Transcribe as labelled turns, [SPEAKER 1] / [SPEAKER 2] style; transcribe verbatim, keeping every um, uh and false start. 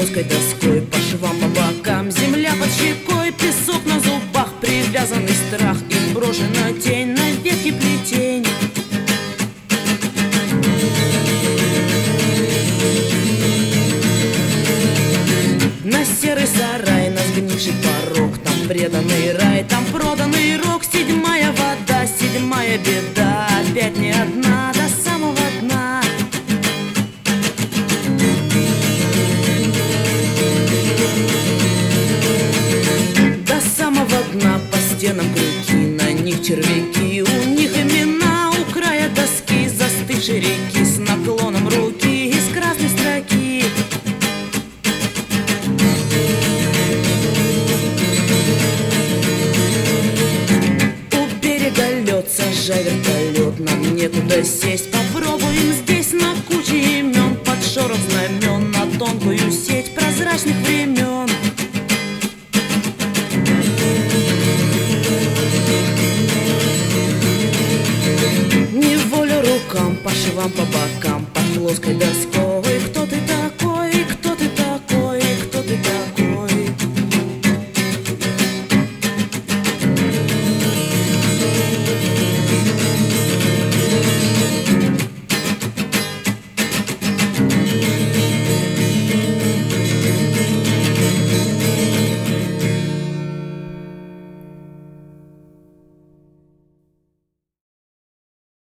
[SPEAKER 1] плоской доской, по швам, по бокам земля под щекой, песок на зубах, привязанный страх, и брошена тень на ветке плетень. На серый сарай, на сгнивший порог, там преданный рай, там проданный рок. Седьмая вода, седьмая беда, опять не одна, до самого дна. До самого дна, по стенам крюки, на них червяки, у них имена, у края доски застывшей реки, с наклоном руки из красной строки. Сажай вертолет, нам некуда сесть, попробуем здесь на куче имен, под шорох знамен, на тонкую сеть прозрачных времен.